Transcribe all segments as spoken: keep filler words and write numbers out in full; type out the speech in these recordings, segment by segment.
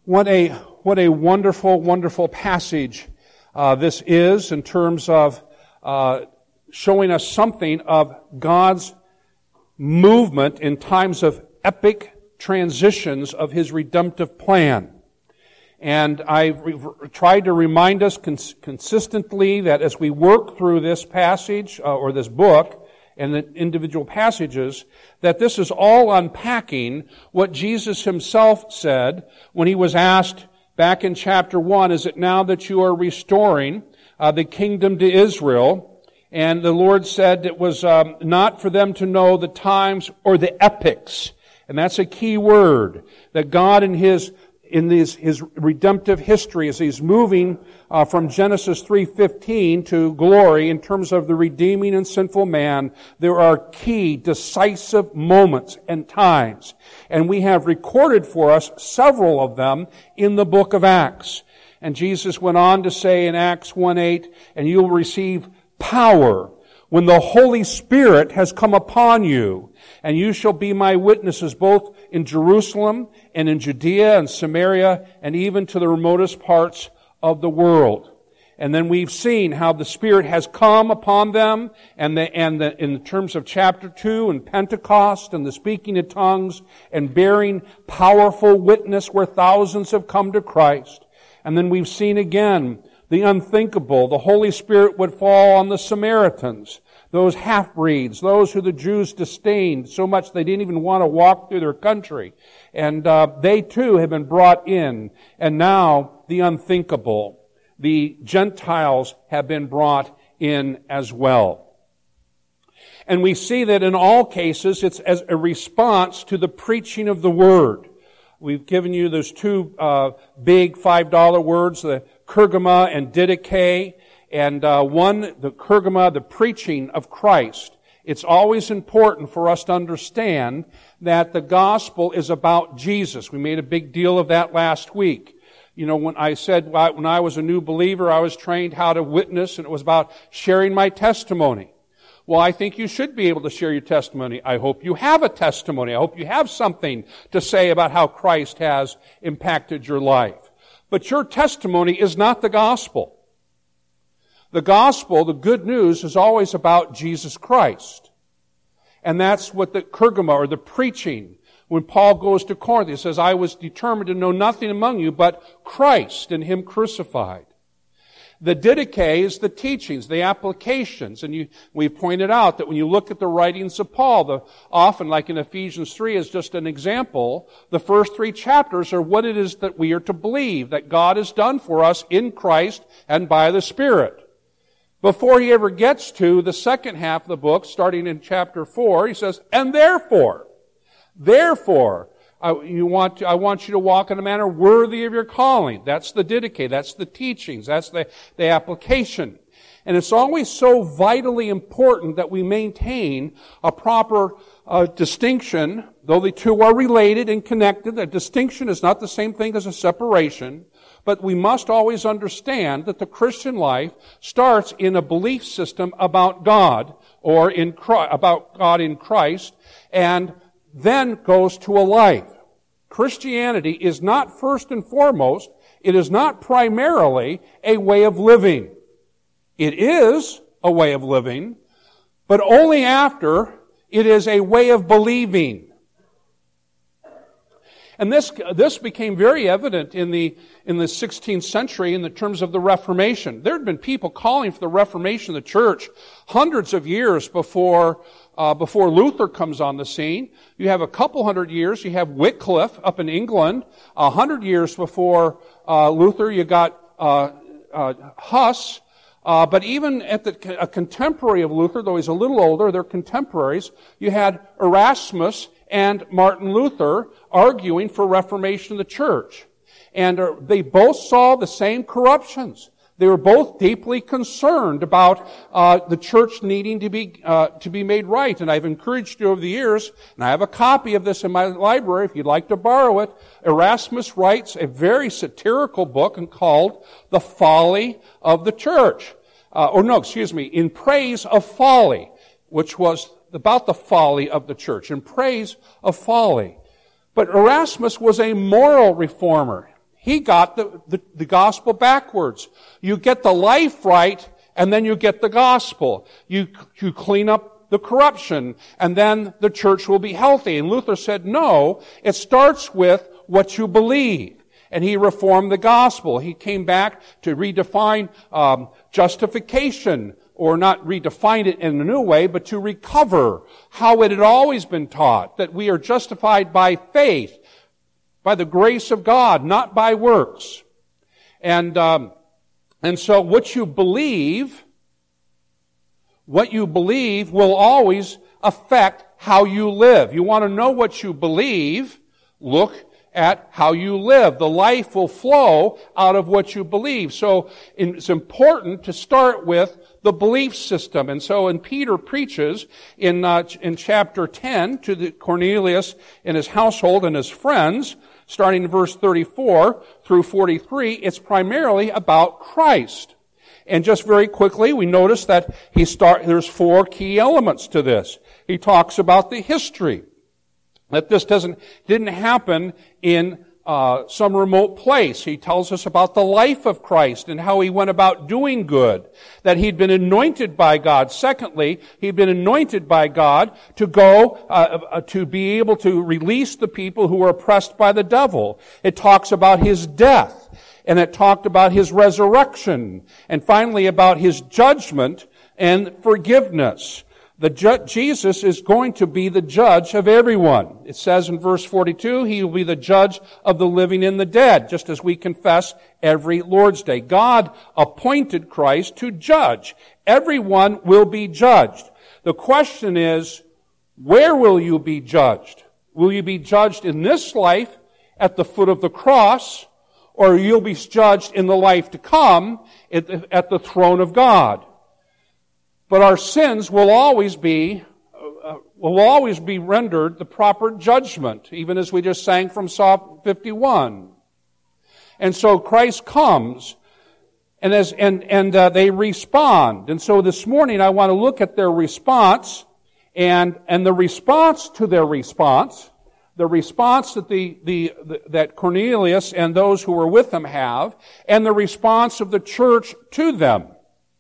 What a what a wonderful, wonderful passage uh, this is in terms of uh, showing us something of God's movement in times of epic transitions of His redemptive plan. And I've re- tried to remind us cons- consistently that as we work through this passage uh, or this book and the individual passages, that this is all unpacking what Jesus Himself said when He was asked back in chapter one, is it now that you are restoring uh, the kingdom to Israel? And the Lord said it was um, not for them to know the times or the epochs. And that's a key word, that God in His in His, his redemptive history, as He's moving uh, from Genesis three fifteen to glory in terms of the redeeming and sinful man, there are key, decisive moments and times. And we have recorded for us several of them in the book of Acts. And Jesus went on to say in Acts one eight, and you will receive power when the Holy Spirit has come upon you, and you shall be my witnesses both in Jerusalem and in Judea and Samaria and even to the remotest parts of the world. And then we've seen how the Spirit has come upon them, and the, and the, in terms of chapter two and Pentecost and the speaking of tongues and bearing powerful witness where thousands have come to Christ. And then we've seen again the unthinkable. The Holy Spirit would fall on the Samaritans, those half-breeds, those who the Jews disdained so much they didn't even want to walk through their country. And uh, they too have been brought in. And now the unthinkable, the Gentiles have been brought in as well. And we see that in all cases it's as a response to the preaching of the Word. We've given you those two uh, big five dollar words, the kerygma and didache. And uh, one, the kerygma, the preaching of Christ. It's always important for us to understand that the gospel is about Jesus. We made a big deal of that last week. You know, when I said when I was a new believer, I was trained how to witness, and it was about sharing my testimony. Well, I think you should be able to share your testimony. I hope you have a testimony. I hope you have something to say about how Christ has impacted your life. But your testimony is not the gospel. The gospel, the good news, is always about Jesus Christ. And that's what the kerygma, or the preaching, when Paul goes to Corinth, he says, I was determined to know nothing among you but Christ and Him crucified. The didache is the teachings, the applications. And you, we pointed out that when you look at the writings of Paul, the, often, like in Ephesians three is just an example, the first three chapters are what it is that we are to believe, that God has done for us in Christ and by the Spirit. Before he ever gets to the second half of the book, starting in chapter four, he says, and therefore, therefore, I, you want to, I want you to walk in a manner worthy of your calling. That's the didache, that's the teachings, that's the, the application. And it's always so vitally important that we maintain a proper uh, distinction, though the two are related and connected. A distinction is not the same thing as a separation. But we must always understand that the Christian life starts in a belief system about God, or in Christ, about God in Christ, and then goes to a life. Christianity is not first and foremost, it is not primarily a way of living. It is a way of living, but only after it is a way of believing. And this this became very evident in the in the sixteenth century in the terms of the Reformation. There had been people calling for the Reformation of the church hundreds of years before uh, before Luther comes on the scene. You have a couple hundred years. You have Wycliffe up in England. A hundred years before uh, Luther, you got uh, uh, Huss. Uh, but even at the a contemporary of Luther, though he's a little older, they're contemporaries. You had Erasmus and Martin Luther arguing for reformation of the church. And uh, they both saw the same corruptions. They were both deeply concerned about uh, the church needing to be uh, to be made right. And I've encouraged you over the years, and I have a copy of this in my library if you'd like to borrow it. Erasmus writes a very satirical book called The Folly of the Church. Uh, or no, excuse me, In Praise of Folly, which was about the folly of the church, in praise of folly. But Erasmus was a moral reformer. He got the, the, the gospel backwards. You get the life right, and then you get the gospel. You, you clean up the corruption, and then the church will be healthy. And Luther said, no, it starts with what you believe. And he reformed the gospel. He came back to redefine um, justification, or not redefine it in a new way, but to recover how it had always been taught, that we are justified by faith, by the grace of God, not by works. And um, and so what you believe, what you believe will always affect how you live. You want to know what you believe, look at how you live. The life will flow out of what you believe. So it's important to start with the belief system. And so when Peter preaches in uh, in chapter ten to the Cornelius and his household and his friends, starting in verse thirty-four through forty-three, it's primarily about Christ. And just very quickly, we notice that he start there's four key elements to this. He talks about the history, that this doesn't didn't happen in uh, some remote place. He tells us about the life of Christ and how he went about doing good, that he'd been anointed by God. Secondly, he'd been anointed by God to go uh, to be able to release the people who were oppressed by the devil. It talks about his death, and it talked about his resurrection, and finally about his judgment and forgiveness. The ju- Jesus is going to be the judge of everyone. It says in verse forty-two, he will be the judge of the living and the dead, just as we confess every Lord's Day. God appointed Christ to judge. Everyone will be judged. The question is, where will you be judged? Will you be judged in this life at the foot of the cross, or you'll be judged in the life to come at the throne of God? But our sins will always be, uh, will always be rendered the proper judgment, even as we just sang from Psalm fifty-one. And so Christ comes, and as and and uh, they respond. And so this morning I want to look at their response, and and the response to their response, the response that the, the the that Cornelius and those who were with him have, and the response of the church to them.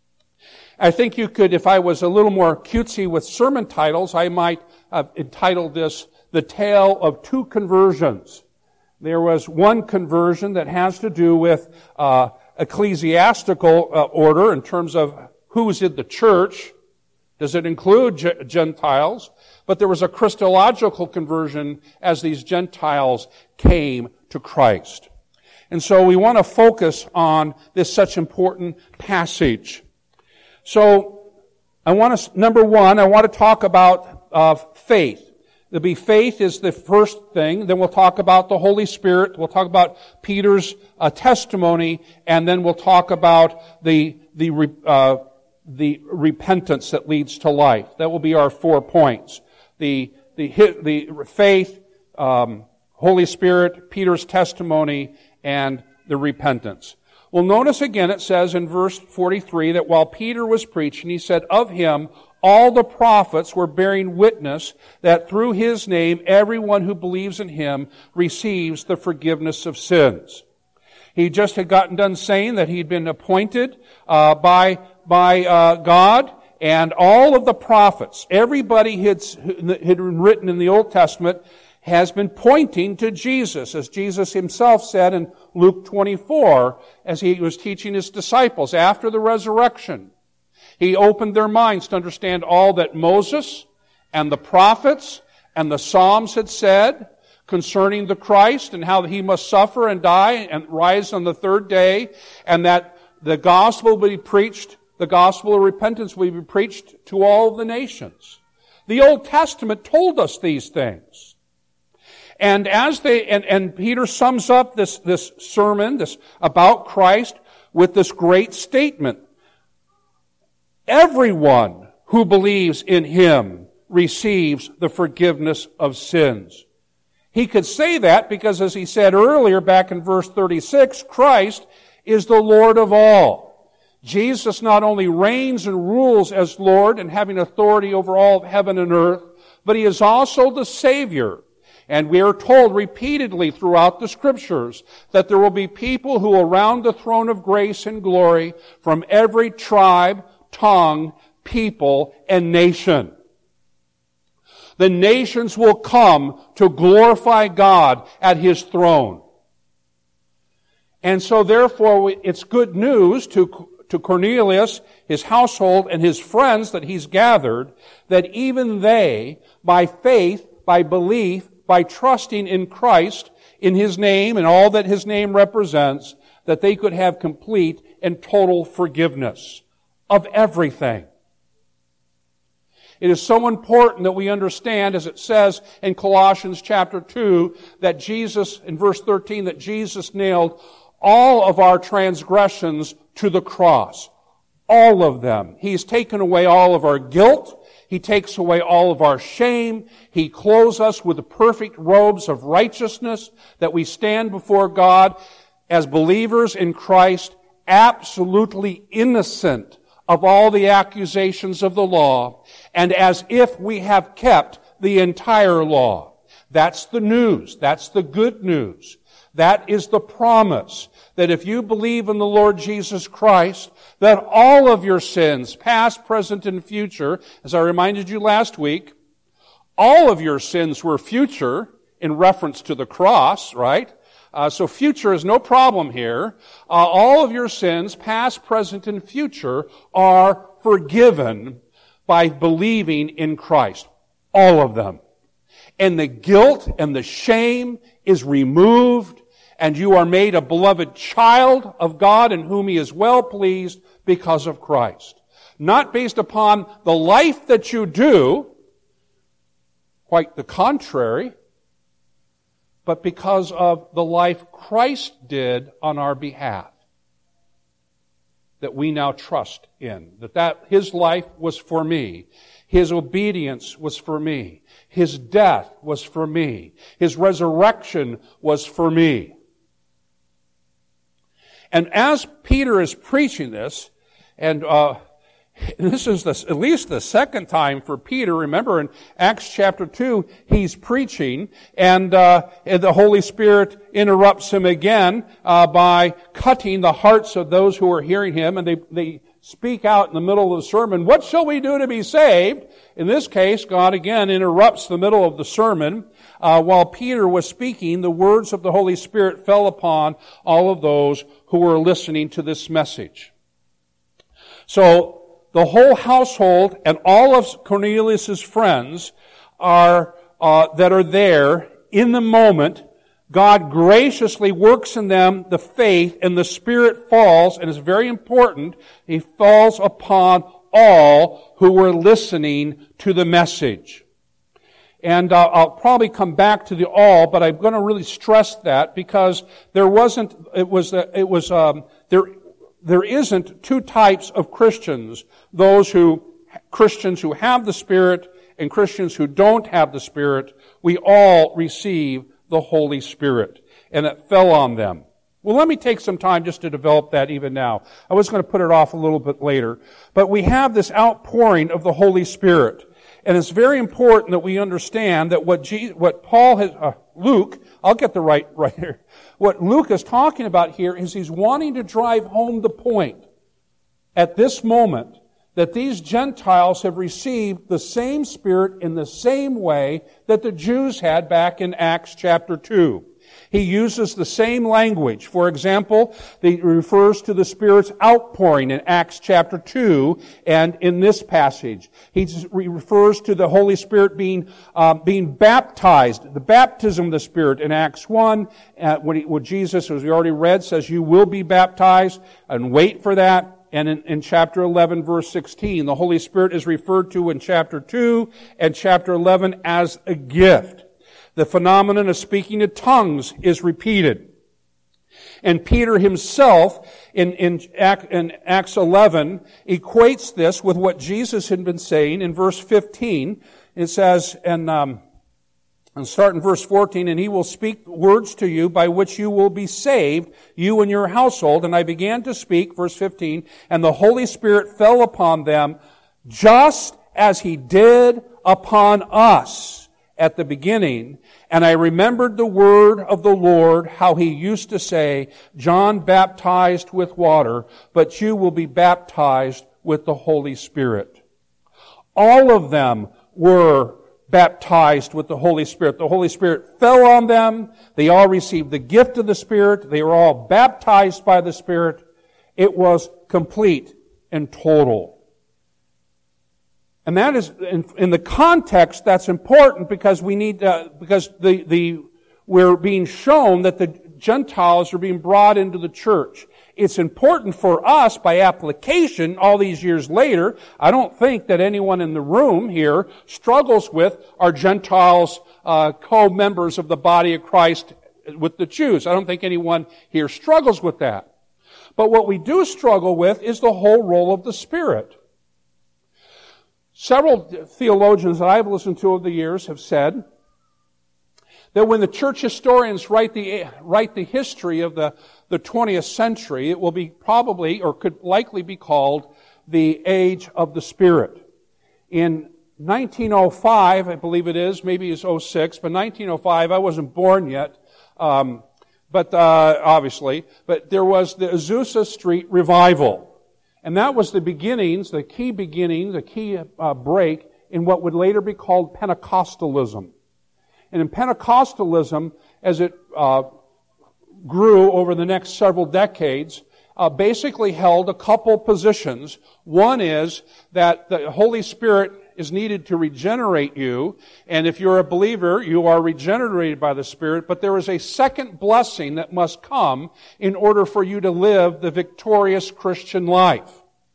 I think you could, if I was a little more cutesy with sermon titles, I might have entitled this, The Tale of Two Conversions. There was one conversion that has to do with uh, ecclesiastical uh, order in terms of who's in the church. Does it include G- Gentiles? But there was a Christological conversion as these Gentiles came to Christ. And so we want to focus on this such important passage. So, I want to, number one, I want to talk about uh, faith. There'll be faith is the first thing. Then we'll talk about the Holy Spirit. We'll talk about Peter's uh, testimony, and then we'll talk about the the uh, the repentance that leads to life. That will be our four points: the the the faith, um, Holy Spirit, Peter's testimony, and the repentance. Well, notice again it says in verse forty-three that while Peter was preaching, he said, of him all the prophets were bearing witness that through his name everyone who believes in him receives the forgiveness of sins. He just had gotten done saying that he'd been appointed uh, by by uh, God, and all of the prophets, everybody had had been written in the Old Testament, has been pointing to Jesus, as Jesus himself said in Luke twenty-four, as he was teaching his disciples after the resurrection. He opened their minds to understand all that Moses and the prophets and the Psalms had said concerning the Christ and how he must suffer and die and rise on the third day, and that the gospel will be preached, the gospel of repentance will be preached to all the nations. The Old Testament told us these things. And as they, and, and Peter sums up this, this sermon, this about Christ, with this great statement. Everyone who believes in him receives the forgiveness of sins. He could say that because, as he said earlier back in verse thirty-six, Christ is the Lord of all. Jesus not only reigns and rules as Lord and having authority over all of heaven and earth, but he is also the Savior. And we are told repeatedly throughout the Scriptures that there will be people who will round the throne of grace and glory from every tribe, tongue, people, and nation. The nations will come to glorify God at His throne. And so therefore, it's good news to, to Cornelius, his household, and his friends that he's gathered, that even they, by faith, by belief, by trusting in Christ, in His name and all that His name represents, that they could have complete and total forgiveness of everything. It is so important that we understand, as it says in Colossians chapter two, that Jesus, in verse thirteen, that Jesus nailed all of our transgressions to the cross. All of them. He's taken away all of our guilt. He takes away all of our shame. He clothes us with the perfect robes of righteousness, that we stand before God as believers in Christ, absolutely innocent of all the accusations of the law, and as if we have kept the entire law. That's the news. That's the good news. That is the promise, that if you believe in the Lord Jesus Christ, that all of your sins, past, present, and future, as I reminded you last week, all of your sins were future in reference to the cross, right? Uh, so future is no problem here. Uh, all of your sins, past, present, and future, are forgiven by believing in Christ. All of them. And the guilt and the shame is removed, and you are made a beloved child of God in whom He is well pleased because of Christ. Not based upon the life that you do, quite the contrary, but because of the life Christ did on our behalf, that we now trust in. That, that His life was for me. His obedience was for me. His death was for me. His resurrection was for me. And as Peter is preaching this, and uh, this is the, at least the second time for Peter. Remember in Acts chapter two, he's preaching, and, uh, and the Holy Spirit interrupts him again uh, by cutting the hearts of those who are hearing him, and they, they speak out in the middle of the sermon, "What shall we do to be saved?" In this case, God again interrupts the middle of the sermon. Uh, while Peter was speaking, the words of the Holy Spirit fell upon all of those who were listening to this message. So, the whole household and all of Cornelius' friends are, uh, that are there in the moment, God graciously works in them the faith, and the Spirit falls, and it's very important, He falls upon all who were listening to the message. And uh, I'll probably come back to the all, but I'm going to really stress that because there wasn't, it was, uh, it was, um, there, there isn't two types of Christians. Those who, Christians who have the Spirit and Christians who don't have the Spirit. We all receive the Holy Spirit, and it fell on them. Well, let me take some time just to develop that even now. I was going to put it off a little bit later. But we have this outpouring of the Holy Spirit. And it's very important that we understand that what Jesus, what Paul has, uh, Luke, I'll get the right, right here. What Luke is talking about here is he's wanting to drive home the point at this moment that these Gentiles have received the same Spirit in the same way that the Jews had back in Acts chapter two. He uses the same language. For example, he refers to the Spirit's outpouring in Acts chapter two and in this passage. He refers to the Holy Spirit being uh, being baptized, the baptism of the Spirit in Acts one. Uh, when, he, when Jesus, as we already read, says, "You will be baptized," and wait for that. And in, in chapter eleven, verse sixteen, the Holy Spirit is referred to in chapter two and chapter eleven as a gift. The phenomenon of speaking in tongues is repeated. And Peter himself, in, in, in Acts eleven, equates this with what Jesus had been saying in verse fifteen. It says, and, um, and start in verse fourteen, "And He will speak words to you by which you will be saved, you and your household. And I began to speak," verse fifteen, "and the Holy Spirit fell upon them, just as He did upon us. at the beginning, and I remembered the word of the Lord, how he used to say, John baptized with water, but you will be baptized with the Holy Spirit. All of them were baptized with the Holy Spirit. The Holy Spirit fell on them. They all received the gift of the Spirit. They were all baptized by the Spirit. It was complete and total. And that is, in, in the context, that's important because we need, uh, because the, the, we're being shown that the Gentiles are being brought into the church. It's important for us by application all these years later. I don't think that anyone in the room here struggles with are Gentiles uh, co-members of the body of Christ with the Jews. I don't think anyone here struggles with that. But what we do struggle with is the whole role of the Spirit. Several theologians that I've listened to over the years have said that when the church historians write the write the history of the, the twentieth century, it will be probably, or could likely be called, the age of the Spirit. In nineteen oh five, I believe it is, maybe it's oh six, but nineteen oh five, I wasn't born yet, um, but uh, obviously, but there was the Azusa Street Revival. And that was the beginnings, the key beginning, the key uh, break in what would later be called Pentecostalism. And in Pentecostalism, as it uh, grew over the next several decades, uh, basically held a couple positions. One is that the Holy Spirit is needed to regenerate you, and if you're a believer, you are regenerated by the Spirit, but there is a second blessing that must come in order for you to live the victorious Christian life.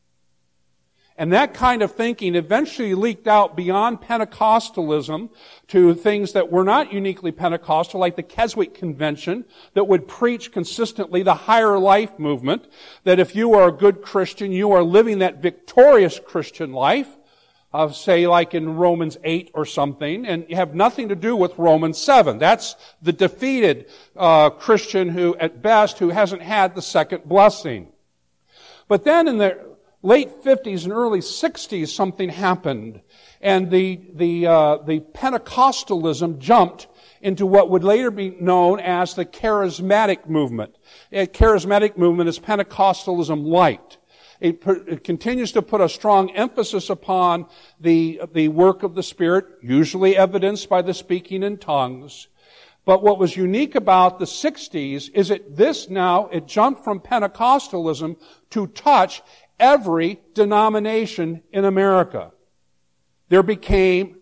And that kind of thinking eventually leaked out beyond Pentecostalism to things that were not uniquely Pentecostal, like the Keswick Convention, that would preach consistently the higher life movement, that if you are a good Christian, you are living that victorious Christian life, uh, say like in Romans eight or something, and you have nothing to do with Romans seven. That's the defeated uh, Christian who, at best, who hasn't had the second blessing. But then in the late fifties and early sixties, something happened, and the the uh, the Pentecostalism jumped into what would later be known as the charismatic movement. A charismatic movement is Pentecostalism light. It, it continues to put a strong emphasis upon the the work of the Spirit, usually evidenced by the speaking in tongues. But what was unique about the sixties is that this now, it jumped from Pentecostalism to touch every denomination in America. There became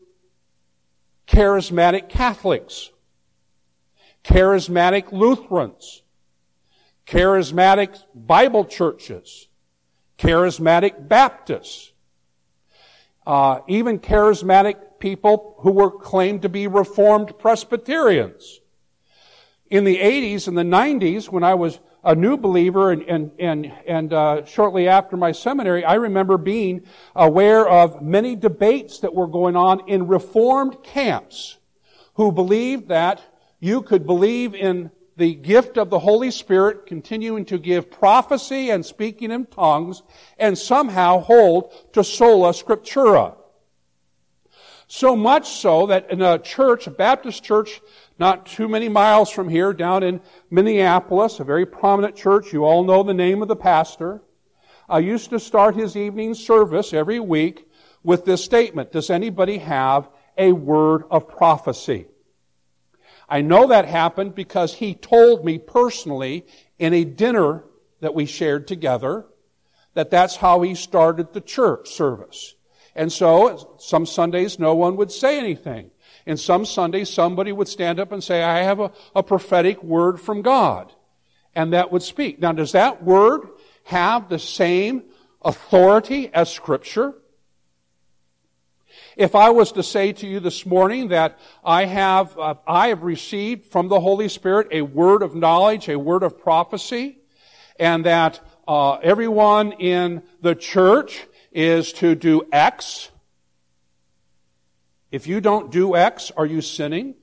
charismatic Catholics, charismatic Lutherans, charismatic Bible churches, charismatic Baptists, uh, even charismatic people who were claimed to be Reformed Presbyterians. In the eighties and the nineties, when I was a new believer, and and and, and uh, shortly after my seminary, I remember being aware of many debates that were going on in Reformed camps who believed that you could believe in the gift of the Holy Spirit, continuing to give prophecy and speaking in tongues, and somehow hold to sola scriptura. So much so that in a church, a Baptist church, not too many miles from here, down in Minneapolis, a very prominent church, you all know the name of the pastor, I used to start his evening service every week with this statement: does anybody have a word of prophecy? I know that happened because he told me personally in a dinner that we shared together that that's how he started the church service. And so, some Sundays no one would say anything. And some Sundays somebody would stand up and say, I have a, a prophetic word from God. And that would speak. Now, does that word have the same authority as Scripture? If I was to say to you this morning that I have, uh, I have received from the Holy Spirit a word of knowledge, a word of prophecy, and that uh, everyone in the church is to do X. If you don't do X, are you sinning?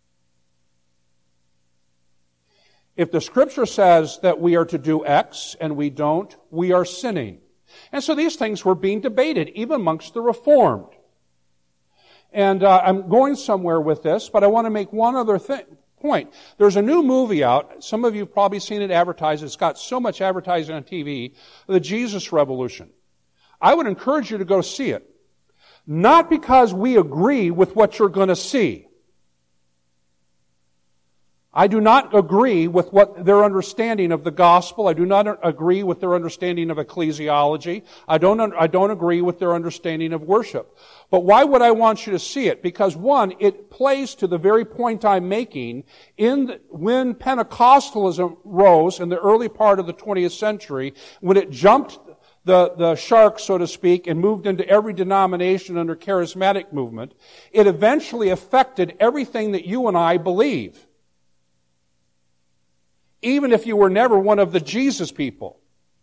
If the Scripture says that we are to do X and we don't, we are sinning. And so these things were being debated, even amongst the Reformed. And uh, I'm going somewhere with this, but I want to make one other thing. Point. There's a new movie out. Some of you have probably seen it advertised. It's got so much advertising on T V. The Jesus Revolution. I would encourage you to go see it. Not because we agree with what you're going to see. I do not agree with what their understanding of the gospel. I do not agree with their understanding of ecclesiology. I don't, I don't agree with their understanding of worship. But why would I want you to see it? Because one, it plays to the very point I'm making. In the, when Pentecostalism rose in the early part of the twentieth century, when it jumped the, the shark, so to speak, and moved into every denomination under charismatic movement, it eventually affected everything that you and I believe. Even if you were never one of the Jesus people.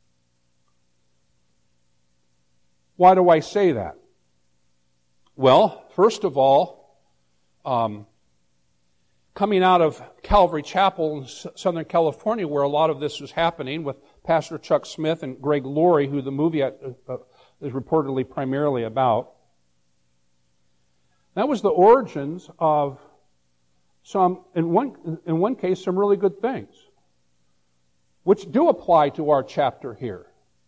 Why do I say that? Well, first of all, um, coming out of Calvary Chapel in Southern California, where a lot of this was happening with Pastor Chuck Smith and Greg Laurie, who the movie uh, uh, is reportedly primarily about, that was the origins of some, in one, in one case, some really good things, which do apply to our chapter here.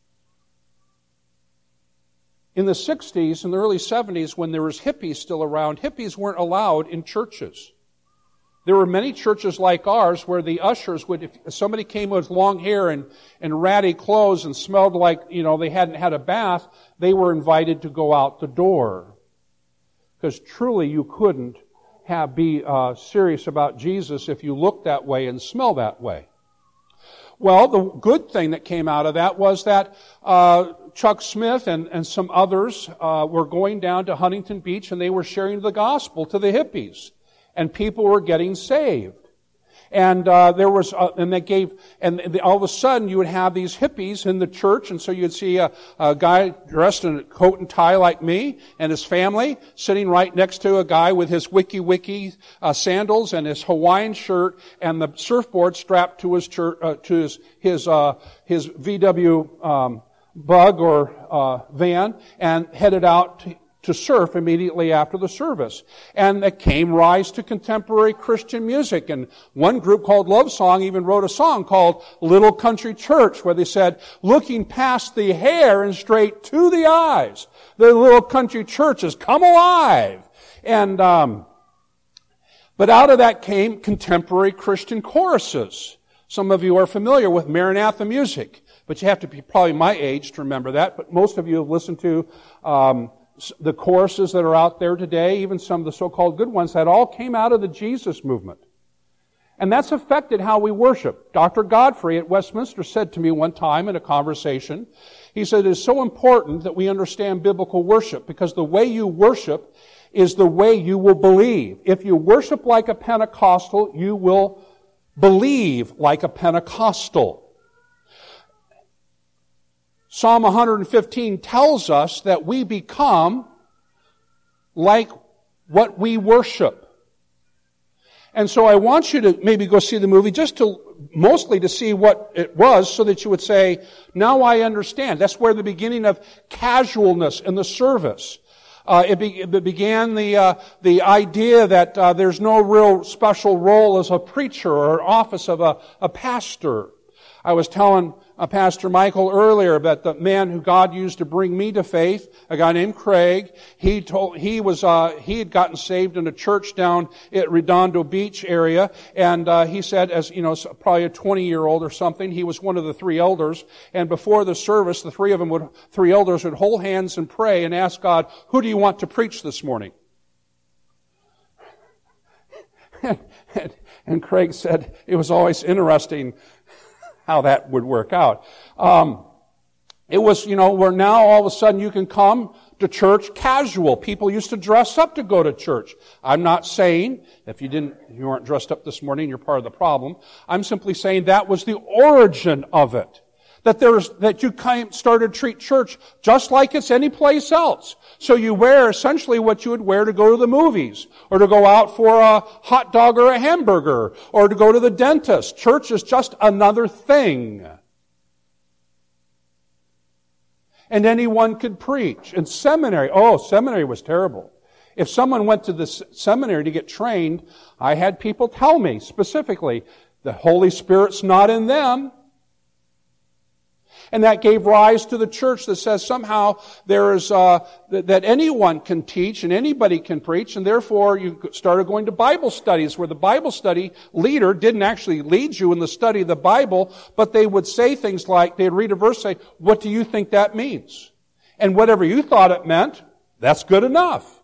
In the sixties and the early seventies, when there was hippies still around, hippies weren't allowed in churches. There were many churches like ours where the ushers would, if somebody came with long hair and, and ratty clothes and smelled like, you know, they hadn't had a bath, they were invited to go out the door. Because truly you couldn't have, be uh, serious about Jesus if you looked that way and smelled that way. Well, the good thing that came out of that was that uh, Chuck Smith and, and some others uh, were going down to Huntington Beach and they were sharing the gospel to the hippies. And people were getting saved. And uh, there was, uh, and they gave, and they, all of a sudden you would have these hippies in the church, and so you'd see a, a guy dressed in a coat and tie like me, and his family sitting right next to a guy with his wiki wiki uh, sandals and his Hawaiian shirt and the surfboard strapped to his church, uh, to his his uh, his V W um, bug or uh, van, and headed out to, to surf immediately after the service. And it came rise to contemporary Christian music. And one group called Love Song even wrote a song called Little Country Church, where they said, looking past the hair and straight to the eyes, the little country church has come alive. And, um, but out of that came contemporary Christian choruses. Some of you are familiar with Maranatha music, but you have to be probably my age to remember that. But most of you have listened to, um, the choruses that are out there today, even some of the so-called good ones, that all came out of the Jesus movement. And that's affected how we worship. Doctor Godfrey at Westminster said to me one time in a conversation, he said, it is so important that we understand biblical worship, because the way you worship is the way you will believe. If you worship like a Pentecostal, you will believe like a Pentecostal. Psalm one fifteen tells us that we become like what we worship. And so I want you to maybe go see the movie just to, mostly to see what it was, so that you would say, now I understand. That's where the beginning of casualness in the service. Uh, it, be, it began the uh, the idea that uh, there's no real special role as a preacher or office of a, a pastor. I was telling uh, Pastor Michael earlier that the man who God used to bring me to faith, a guy named Craig, he told he was uh, he had gotten saved in a church down at Redondo Beach area, and uh, he said, as you know, probably a twenty-year-old or something, he was one of the three elders, and before the service, the three of them would, three elders would hold hands and pray and ask God, "Who do you want to preach this morning?" and, and Craig said it was always interesting how that would work out. Um, it was, you know, where now all of a sudden you can come to church casual. People used to dress up to go to church. I'm not saying, if you didn't, you weren't dressed up this morning, you're part of the problem. I'm simply saying that was the origin of it. That there's, that you kind of started to treat church just like it's any place else. So you wear essentially what you would wear to go to the movies, or to go out for a hot dog or a hamburger, or to go to the dentist. Church is just another thing. And anyone could preach. And seminary, oh, seminary was terrible. If someone went to the seminary to get trained, I had people tell me specifically, the Holy Spirit's not in them. And that gave rise to the church that says somehow there is uh, that, that anyone can teach and anybody can preach, and therefore you started going to Bible studies where the Bible study leader didn't actually lead you in the study of the Bible, but they would say things like, they'd read a verse and say, what do you think that means? And whatever you thought it meant, that's good enough.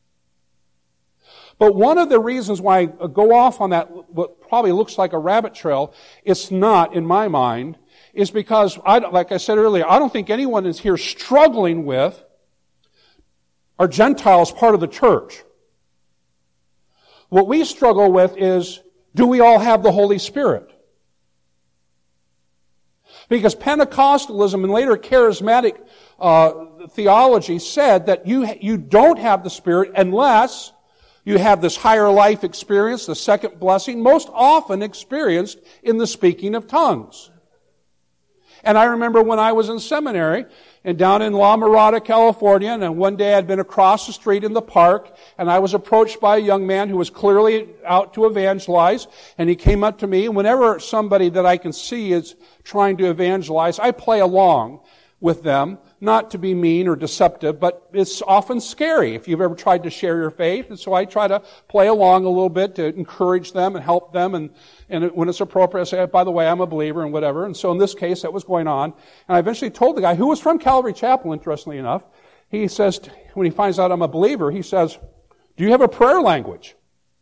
But one of the reasons why I go off on that, what probably looks like a rabbit trail, it's not, in my mind, is because, I, like I said earlier, I don't think anyone is here struggling with, are Gentiles part of the church? What we struggle with is, do we all have the Holy Spirit? Because Pentecostalism and later charismatic uh, theology said that you you don't have the Spirit unless you have this higher life experience, the second blessing, most often experienced in the speaking of tongues. And I remember when I was in seminary and down in La Mirada, California, and one day I'd been across the street in the park, and I was approached by a young man who was clearly out to evangelize, and he came up to me, and whenever somebody that I can see is trying to evangelize, I play along with them, not to be mean or deceptive, but it's often scary if you've ever tried to share your faith. And so I try to play along a little bit to encourage them and help them. And, and when it's appropriate, I say, by the way, I'm a believer and whatever. And so in this case, that was going on. And I eventually told the guy, who was from Calvary Chapel, interestingly enough, he says, when he finds out I'm a believer, he says, do you have a prayer language?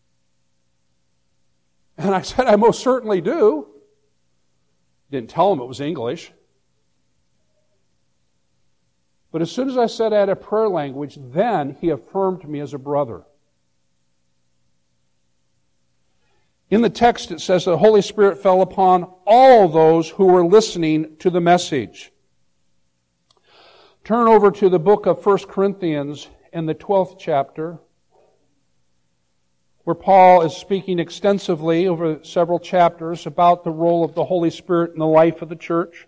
And I said, I most certainly do. Didn't tell him it was English. But as soon as I said I had a prayer language, then he affirmed me as a brother. In the text it says the Holy Spirit fell upon all those who were listening to the message. Turn over to the book of First Corinthians and the twelfth chapter, where Paul is speaking extensively over several chapters about the role of the Holy Spirit in the life of the church.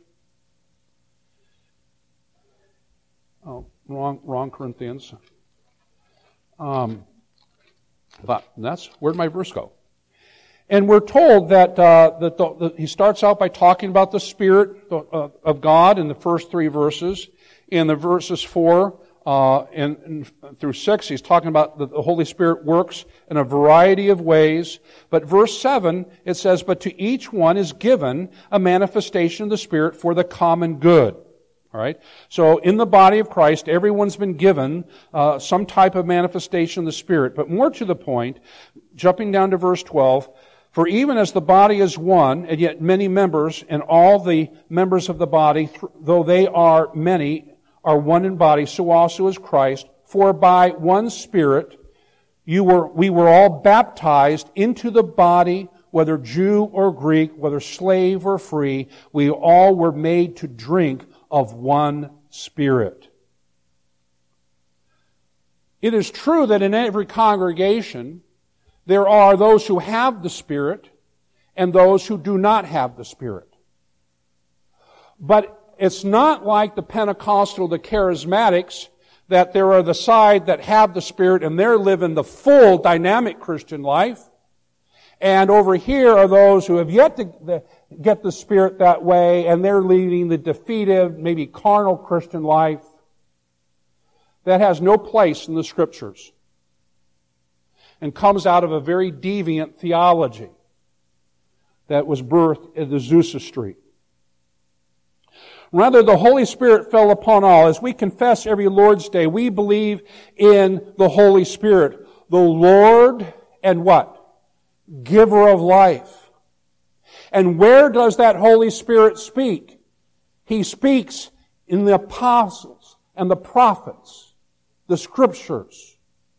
Oh, wrong, wrong Corinthians. Um, but that's, where'd my verse go? And we're told that, uh, that the, the, he starts out by talking about the Spirit uh, of God in the first three verses. In the verses four uh, and, and through six, he's talking about that the Holy Spirit works in a variety of ways. But verse seven, it says, but to each one is given a manifestation of the Spirit for the common good. All right. So in the body of Christ, everyone's been given uh, some type of manifestation of the Spirit. But more to the point, jumping down to verse twelve, for even as the body is one, and yet many members, and all the members of the body, th- though they are many, are one in body, so also is Christ. For by one Spirit you were, we were all baptized into the body, whether Jew or Greek, whether slave or free, we all were made to drink of one Spirit. It is true that in every congregation there are those who have the Spirit and those who do not have the Spirit. But it's not like the Pentecostal, the charismatics, that there are the side that have the Spirit and they're living the full dynamic Christian life. And over here are those who have yet to get the Spirit that way, and they're leading the defeated, maybe carnal Christian life that has no place in the Scriptures and comes out of a very deviant theology that was birthed at the Azusa Street. Rather, the Holy Spirit fell upon all. As we confess every Lord's Day, we believe in the Holy Spirit, the Lord and what? Giver of life. And where does that Holy Spirit speak? He speaks in the apostles and the prophets, the Scriptures.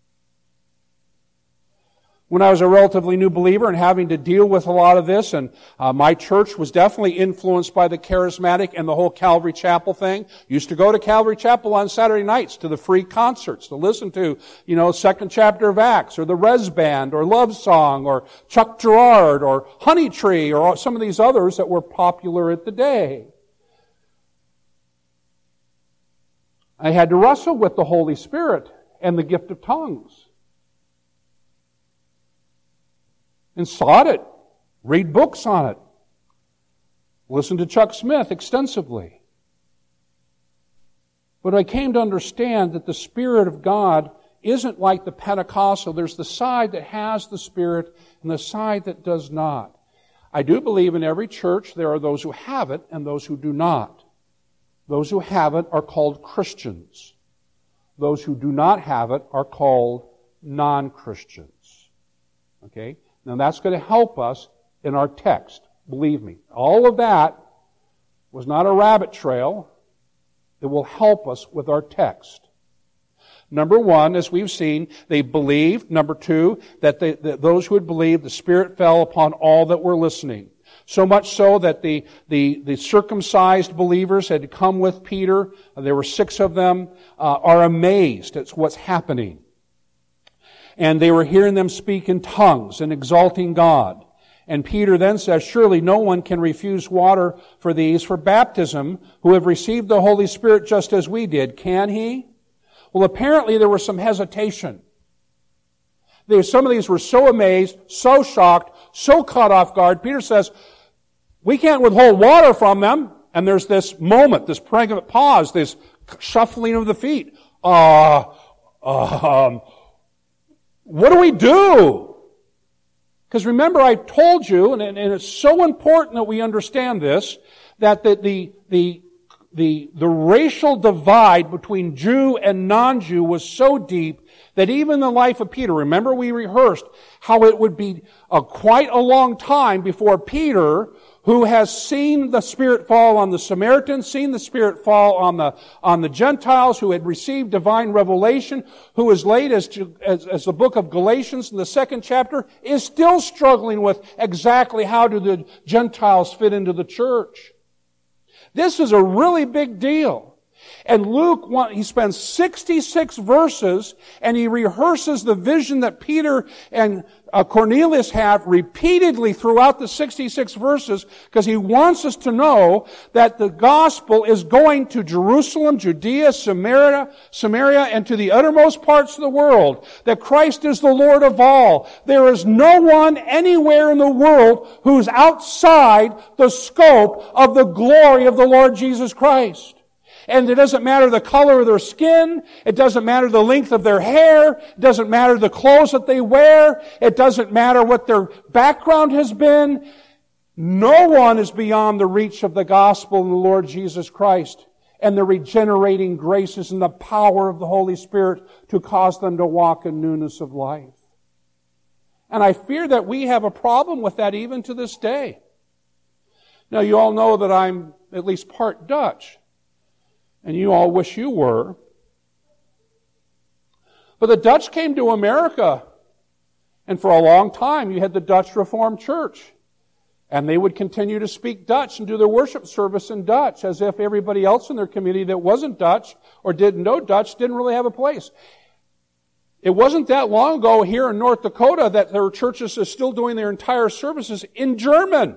When I was a relatively new believer and having to deal with a lot of this, and uh, my church was definitely influenced by the charismatic and the whole Calvary Chapel thing. Used to go to Calvary Chapel on Saturday nights to the free concerts to listen to, you know, second chapter of Acts, or the Res Band, or Love Song, or Chuck Girard, or Honey Tree, or some of these others that were popular at the day. I had to wrestle with the Holy Spirit and the gift of tongues. and sought it, read books on it, listen to Chuck Smith extensively. But I came to understand that the Spirit of God isn't like the Pentecostal. There's the side that has the Spirit and the side that does not. I do believe in every church there are those who have it and those who do not. Those who have it are called Christians. Those who do not have it are called non-Christians. Okay? Now that's going to help us in our text. Believe me. All of that was not a rabbit trail. It will help us with our text. Number one, as we've seen, they believed. Number two, that, they, that those who had believed, the Spirit fell upon all that were listening. So much so that the, the, the circumcised believers had come with Peter. There were six of them, uh, are amazed at what's happening. And they were hearing them speak in tongues and exalting God. And Peter then says, surely no one can refuse water for these for baptism who have received the Holy Spirit just as we did. Can he? Well, apparently there was some hesitation. There, some of these were so amazed, so shocked, so caught off guard. Peter says, we can't withhold water from them. And there's this moment, this pregnant pause, this shuffling of the feet. Uh, uh, um, what do we do? Because remember, I told you, and, and it's so important that we understand this, that the, the, the The, the racial divide between Jew and non-Jew was so deep that even the life of Peter, remember we rehearsed how it would be a, quite a long time before Peter, who has seen the Spirit fall on the Samaritans, seen the Spirit fall on the, on the Gentiles, who had received divine revelation, who as late as, as, as the book of Galatians in the second chapter, is still struggling with exactly how do the Gentiles fit into the church. This is a really big deal. And Luke, he spends sixty-six verses and he rehearses the vision that Peter and Cornelius have repeatedly throughout the sixty-six verses because he wants us to know that the gospel is going to Jerusalem, Judea, Samaria, Samaria, and to the uttermost parts of the world. That Christ is the Lord of all. There is no one anywhere in the world who's outside the scope of the glory of the Lord Jesus Christ. And it doesn't matter the color of their skin. It doesn't matter the length of their hair. It doesn't matter the clothes that they wear. It doesn't matter what their background has been. No one is beyond the reach of the gospel and the Lord Jesus Christ and the regenerating graces and the power of the Holy Spirit to cause them to walk in newness of life. And I fear that we have a problem with that even to this day. Now, you all know that I'm at least part Dutch. And you all wish you were. But the Dutch came to America, and for a long time you had the Dutch Reformed Church. And they would continue to speak Dutch and do their worship service in Dutch, as if everybody else in their community that wasn't Dutch or didn't know Dutch didn't really have a place. It wasn't that long ago here in North Dakota that there were churches that are still doing their entire services in German.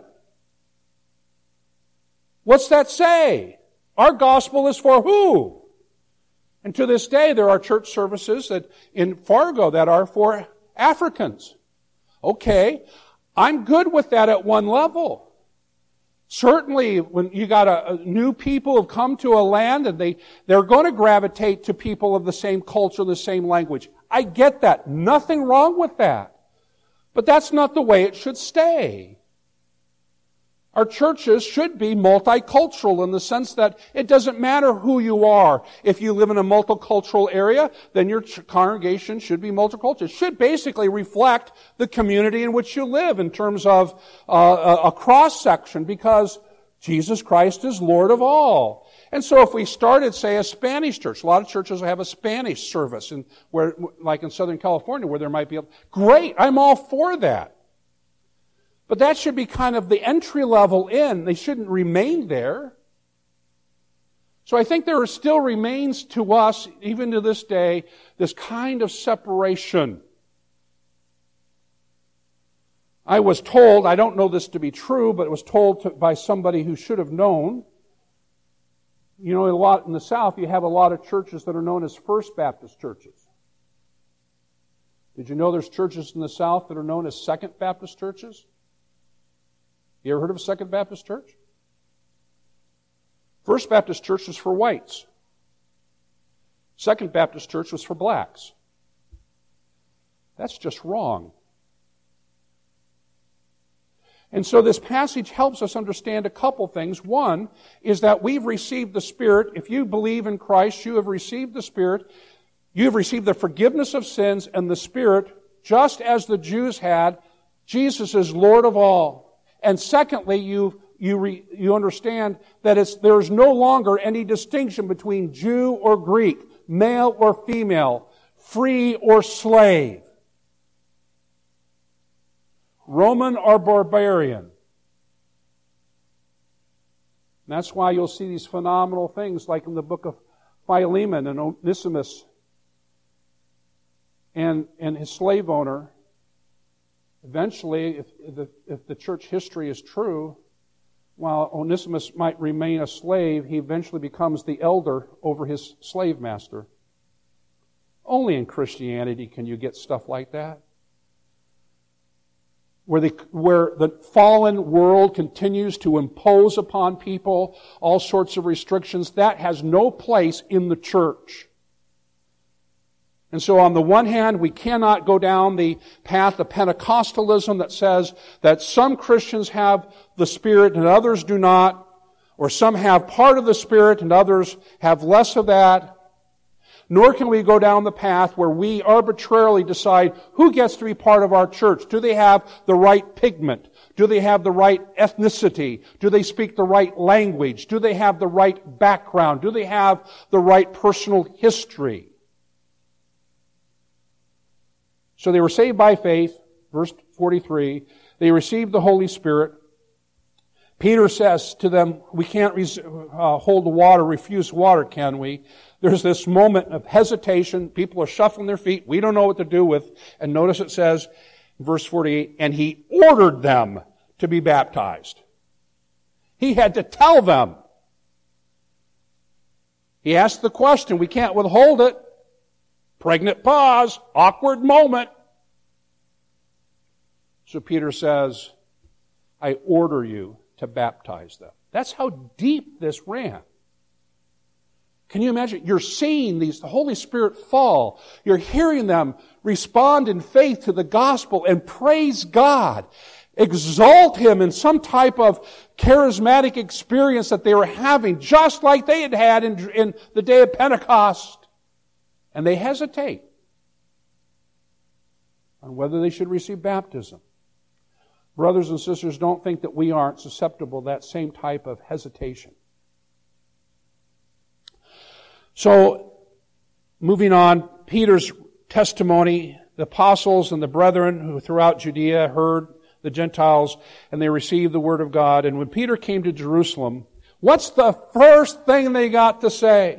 What's that say? Our gospel is for who? And to this day, there are church services that in Fargo that are for Africans. Okay, I'm good with that at one level. Certainly, when you got a, a new people have come to a land and they, they're going to gravitate to people of the same culture, the same language. I get that. Nothing wrong with that. But that's not the way it should stay. Our churches should be multicultural in the sense that it doesn't matter who you are. If you live in a multicultural area, then your congregation should be multicultural. It should basically reflect the community in which you live in terms of uh, a cross-section because Jesus Christ is Lord of all. And so if we started, say, a Spanish church, a lot of churches have a Spanish service, and where, like in Southern California, where there might be a, great, I'm all for that. But that should be kind of the entry level in. They shouldn't remain there. So I think there still remains to us, even to this day, this kind of separation. I was told, I don't know this to be true, but it was told to, by somebody who should have known. You know, a lot in the South, you have a lot of churches that are known as First Baptist churches. Did you know there's churches in the South that are known as Second Baptist churches? You ever heard of a Second Baptist church? First Baptist church was for whites. Second Baptist church was for blacks. That's just wrong. And so this passage helps us understand a couple things. One is that we've received the Spirit. If you believe in Christ, you have received the Spirit. You have received the forgiveness of sins and the Spirit, just as the Jews had. Jesus is Lord of all. And secondly, you you re, you understand that it's there is no longer any distinction between Jew or Greek, male or female, free or slave, Roman or barbarian. And that's why you'll see these phenomenal things like in the book of Philemon and Onesimus and, and his slave owner. Eventually, if the, if the church history is true, while Onesimus might remain a slave, he eventually becomes the elder over his slave master. Only in Christianity can you get stuff like that. Where the, where the fallen world continues to impose upon people all sorts of restrictions, that has no place in the church. And so on the one hand, we cannot go down the path of Pentecostalism that says that some Christians have the Spirit and others do not, or some have part of the Spirit and others have less of that. Nor can we go down the path where we arbitrarily decide who gets to be part of our church. Do they have the right pigment? Do they have the right ethnicity? Do they speak the right language? Do they have the right background? Do they have the right personal history? So they were saved by faith, verse forty-three. They received the Holy Spirit. Peter says to them, we can't res- uh, hold the water, refuse water, can we? There's this moment of hesitation. People are shuffling their feet. We don't know what to do with. And notice it says, verse forty-eight, and he ordered them to be baptized. He had to tell them. He asked the question. We can't withhold it. Pregnant pause. Awkward moment. So Peter says, I order you to baptize them. That's how deep this ran. Can you imagine? You're seeing these, the Holy Spirit fall. You're hearing them respond in faith to the gospel and praise God. Exalt Him in some type of charismatic experience that they were having, just like they had had in, in the day of Pentecost. And they hesitate on whether they should receive baptism. Brothers and sisters, don't think that we aren't susceptible to that same type of hesitation. So, moving on, Peter's testimony, the apostles and the brethren who throughout Judea heard the Gentiles and they received the word of God. And when Peter came to Jerusalem, what's the first thing they got to say?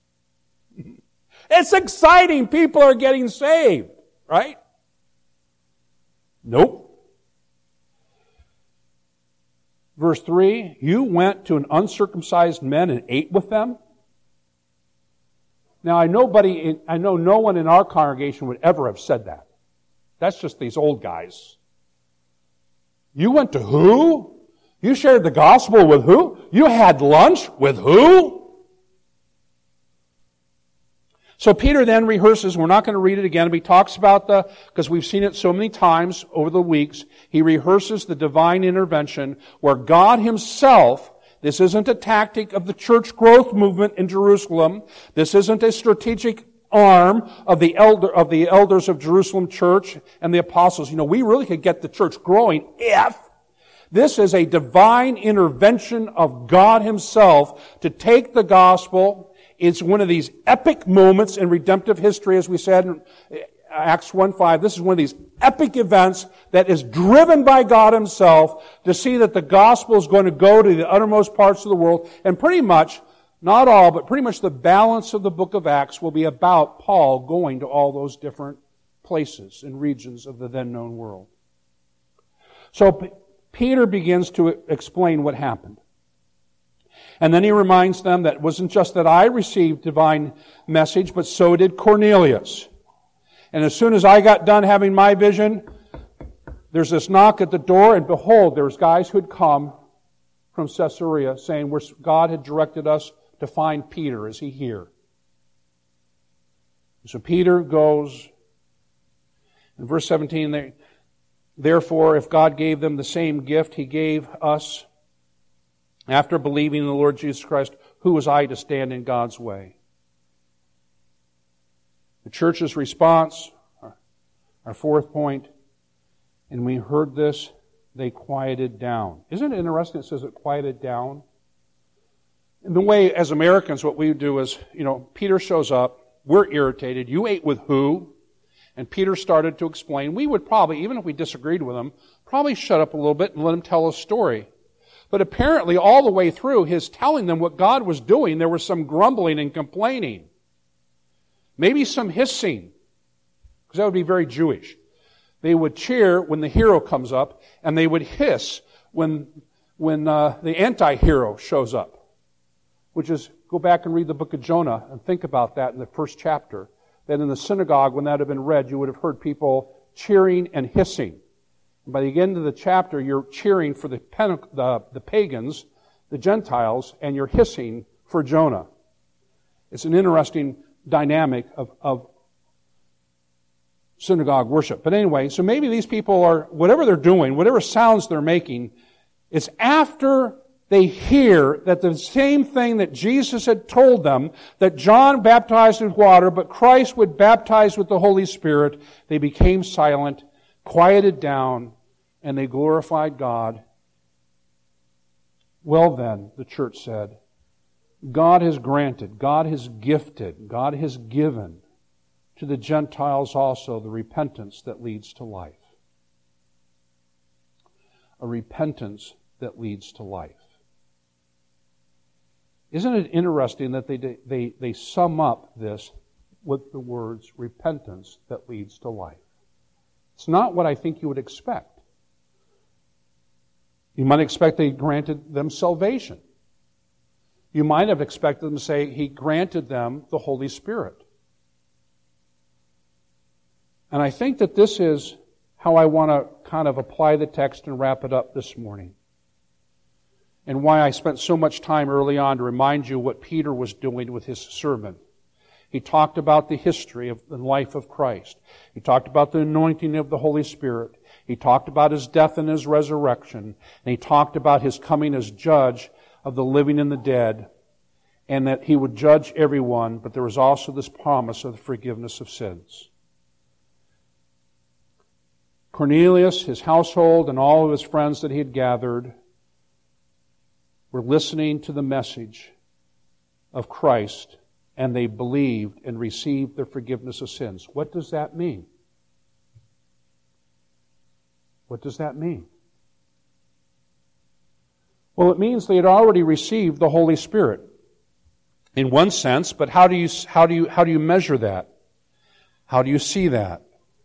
It's exciting. People are getting saved, right? Nope. Verse three, you went to an uncircumcised men and ate with them? Now, I nobody, in, I know no one in our congregation would ever have said that. That's just these old guys. You went to who? You shared the gospel with who? You had lunch with who? So Peter then rehearses, we're not going to read it again, but he talks about the, because we've seen it so many times over the weeks, he rehearses the divine intervention where God Himself, this isn't a tactic of the church growth movement in Jerusalem, this isn't a strategic arm of the elder, of the elders of Jerusalem church and the apostles. You know, we really could get the church growing if this is a divine intervention of God Himself to take the gospel. It's one of these epic moments in redemptive history, as we said in Acts one five. This is one of these epic events that is driven by God Himself to see that the gospel is going to go to the uttermost parts of the world. And pretty much, not all, but pretty much the balance of the book of Acts will be about Paul going to all those different places and regions of the then known world. So P- Peter begins to explain what happened. And then he reminds them that it wasn't just that I received divine message, but so did Cornelius. And as soon as I got done having my vision, there's this knock at the door, and behold, there's guys who'd come from Caesarea saying, God had directed us to find Peter. Is he here? So Peter goes. In verse seventeen, they, therefore, if God gave them the same gift He gave us, after believing in the Lord Jesus Christ, who was I to stand in God's way? The church's response, our fourth point, and we heard this, they quieted down. Isn't it interesting it says it quieted down? In the way, as Americans, what we do is, you know, Peter shows up, we're irritated, you ate with who? And Peter started to explain. We would probably, even if we disagreed with him, probably shut up a little bit and let him tell a story. But apparently, all the way through his telling them what God was doing, there was some grumbling and complaining. Maybe some hissing, because that would be very Jewish. They would cheer when the hero comes up, and they would hiss when, when uh, the anti-hero shows up. Which is, go back and read the book of Jonah and think about that in the first chapter. That in the synagogue, when that had been read, you would have heard people cheering and hissing. And by the end of the chapter, you're cheering for the, the, the pagans, the Gentiles, and you're hissing for Jonah. It's an interesting dynamic of, of synagogue worship. But anyway, so maybe these people are, whatever they're doing, whatever sounds they're making, it's after they hear that the same thing that Jesus had told them, that John baptized with water, but Christ would baptize with the Holy Spirit, they became silent, quieted down, and they glorified God. Well then, the church said, God has granted, God has gifted, God has given to the Gentiles also the repentance that leads to life. A repentance that leads to life. Isn't it interesting that they, they, they sum up this with the words, repentance that leads to life? It's not what I think you would expect. You might expect they granted them salvation. You might have expected them to say He granted them the Holy Spirit. And I think that this is how I want to kind of apply the text and wrap it up this morning. And why I spent so much time early on to remind you what Peter was doing with his sermon. He talked about the history of the life of Christ. He talked about the anointing of the Holy Spirit. He talked about His death and His resurrection. And He talked about His coming as judge of the living and the dead. And that He would judge everyone, but there was also this promise of the forgiveness of sins. Cornelius, his household, and all of his friends that he had gathered were listening to the message of Christ, and they believed and received the forgiveness of sins. What does that mean? What does that mean? Well, it means they had already received the Holy Spirit in one sense, but how do you how do you how do you measure that? How do you see that?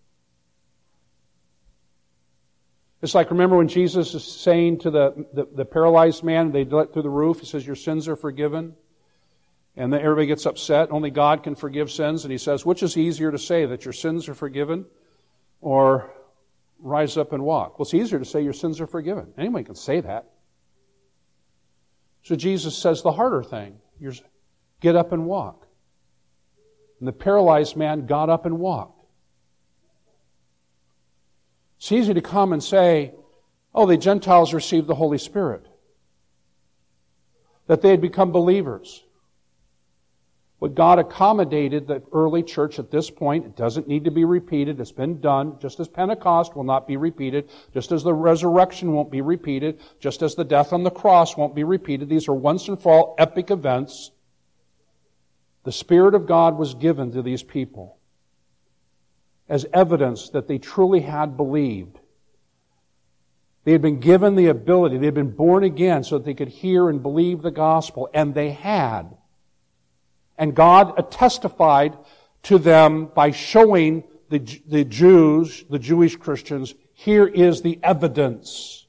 It's like, remember when Jesus is saying to the, the, the paralyzed man, they let through the roof, He says, your sins are forgiven. And then everybody gets upset. Only God can forgive sins. And He says, which is easier to say, that your sins are forgiven or rise up and walk? Well, it's easier to say your sins are forgiven. Anyone can say that. So Jesus says the harder thing. You're, get up and walk. And the paralyzed man got up and walked. It's easy to come and say, oh, the Gentiles received the Holy Spirit. That they had become believers. But God accommodated the early church at this point. It doesn't need to be repeated. It's been done. Just as Pentecost will not be repeated. Just as the resurrection won't be repeated. Just as the death on the cross won't be repeated. These are once and for all epic events. The Spirit of God was given to these people as evidence that they truly had believed. They had been given the ability, they had been born again so that they could hear and believe the gospel, and they had. And God testified to them by showing the, the Jews, the Jewish Christians, here is the evidence.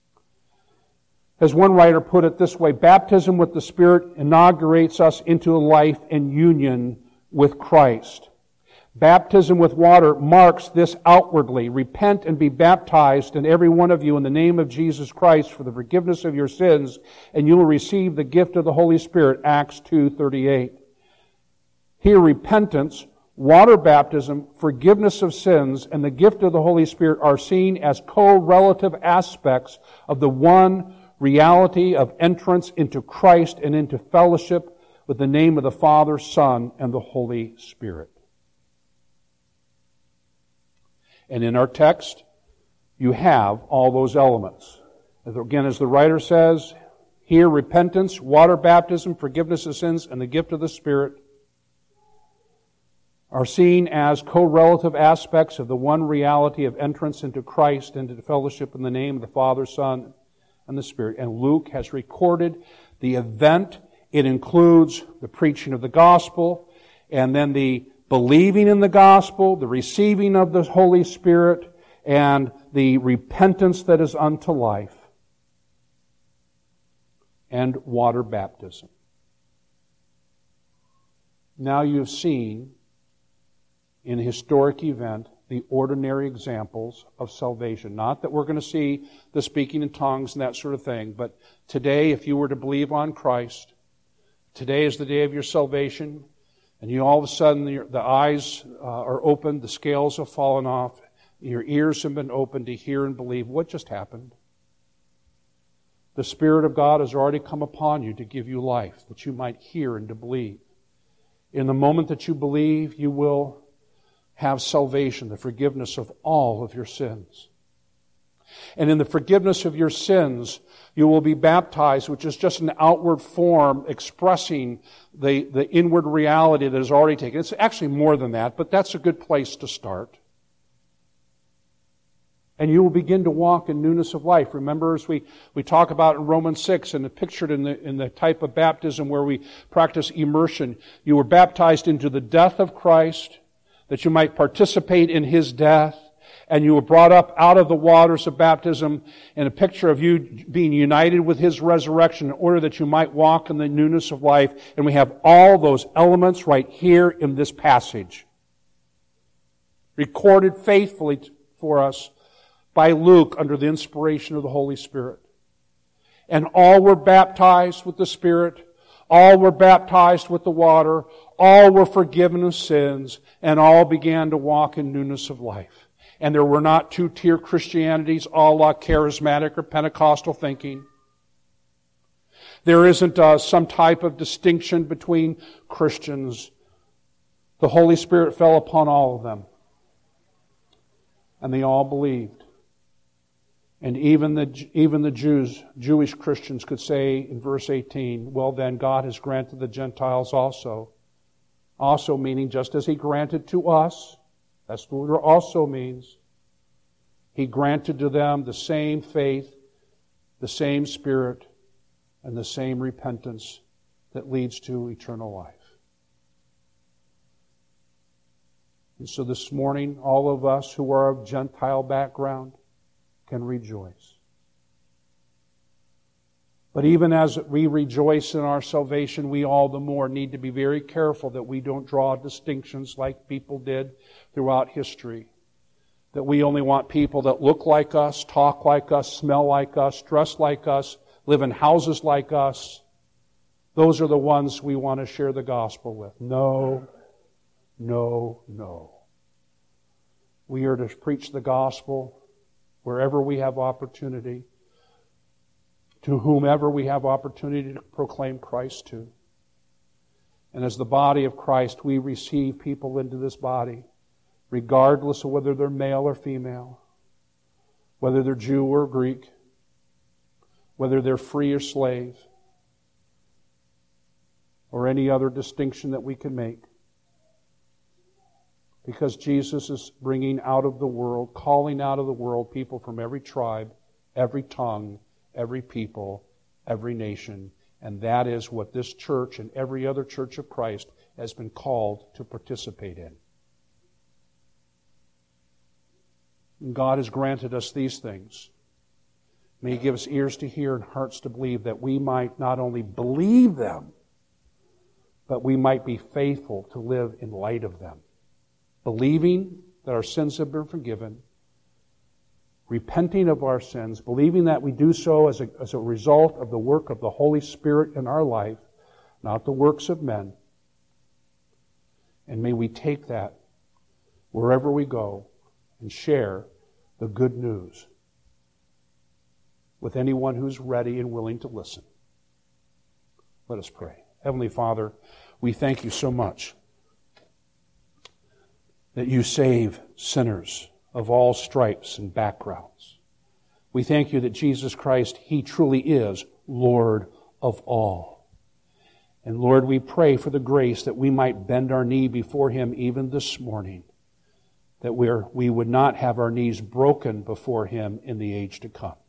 As one writer put it this way, baptism with the Spirit inaugurates us into a life in union with Christ. Baptism with water marks this outwardly. Repent and be baptized, and every one of you, in the name of Jesus Christ for the forgiveness of your sins, and you will receive the gift of the Holy Spirit, Acts two thirty-eight. Here, repentance, water baptism, forgiveness of sins, and the gift of the Holy Spirit are seen as co-relative aspects of the one reality of entrance into Christ and into fellowship with the name of the Father, Son, and the Holy Spirit. And in our text, you have all those elements. Again, as the writer says, here repentance, water baptism, forgiveness of sins, and the gift of the Spirit are seen as co-relative aspects of the one reality of entrance into Christ and into fellowship in the name of the Father, Son, and the Spirit. And Luke has recorded the event. It includes the preaching of the gospel, and then the believing in the gospel, the receiving of the Holy Spirit, and the repentance that is unto life, and water baptism. Now you've seen, in a historic event, the ordinary examples of salvation. Not that we're going to see the speaking in tongues and that sort of thing, but today, if you were to believe on Christ, today is the day of your salvation, and you all of a sudden, the, the eyes uh, are opened, the scales have fallen off, your ears have been opened to hear and believe. What just happened? The Spirit of God has already come upon you to give you life, that you might hear and to believe. In the moment that you believe, you will have salvation, the forgiveness of all of your sins. And in the forgiveness of your sins, you will be baptized, which is just an outward form expressing the, the inward reality that is already taken. It's actually more than that, but that's a good place to start. And you will begin to walk in newness of life. Remember, as we, we talk about in Romans six, and pictured in the, in the type of baptism where we practice immersion, you were baptized into the death of Christ, that you might participate in His death. And you were brought up out of the waters of baptism in a picture of you being united with His resurrection in order that you might walk in the newness of life. And we have all those elements right here in this passage, recorded faithfully for us by Luke under the inspiration of the Holy Spirit. And all were baptized with the Spirit. All were baptized with the water. All were forgiven of sins. And all began to walk in newness of life. And there were not two-tier Christianities, a la charismatic or Pentecostal thinking. There isn't uh, some type of distinction between Christians. The Holy Spirit fell upon all of them. And they all believed. And even the, even the Jews, Jewish Christians could say in verse eighteen, well then, God has granted the Gentiles also. Also meaning just as He granted to us, that's what it also means. He granted to them the same faith, the same Spirit, and the same repentance that leads to eternal life. And so this morning, all of us who are of Gentile background can rejoice. But even as we rejoice in our salvation, we all the more need to be very careful that we don't draw distinctions like people did throughout history. That we only want people that look like us, talk like us, smell like us, dress like us, live in houses like us. Those are the ones we want to share the gospel with. No, no, no. We are to preach the gospel wherever we have opportunity, to whomever we have opportunity to proclaim Christ to. And as the body of Christ, we receive people into this body, regardless of whether they're male or female, whether they're Jew or Greek, whether they're free or slave, or any other distinction that we can make. Because Jesus is bringing out of the world, calling out of the world people from every tribe, every tongue, every people, every nation. And that is what this church and every other church of Christ has been called to participate in. And God has granted us these things. May He give us ears to hear and hearts to believe, that we might not only believe them, but we might be faithful to live in light of them. believing that our sins have been forgiven, repenting of our sins, believing that we do so as a, as a result of the work of the Holy Spirit in our life, not the works of men. And may we take that wherever we go and share the good news with anyone who's ready and willing to listen. Let us pray. Heavenly Father, we thank you so much that you save sinners of all stripes and backgrounds. We thank you that Jesus Christ, He truly is Lord of all. And Lord, we pray for the grace that we might bend our knee before Him even this morning, that we're, we would not have our knees broken before Him in the age to come.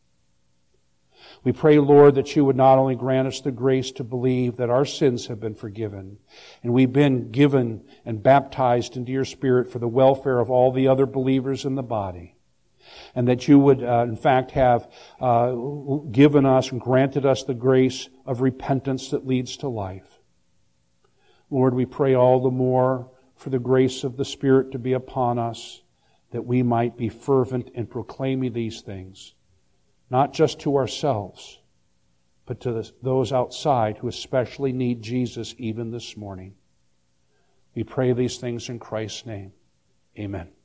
We pray, Lord, that you would not only grant us the grace to believe that our sins have been forgiven, and we've been given and baptized into your Spirit for the welfare of all the other believers in the body, and that you would, uh, in fact, have uh, given us and granted us the grace of repentance that leads to life. Lord, we pray all the more for the grace of the Spirit to be upon us, that we might be fervent in proclaiming these things, not just to ourselves, but to the, those outside who especially need Jesus even this morning. We pray these things in Christ's name. Amen.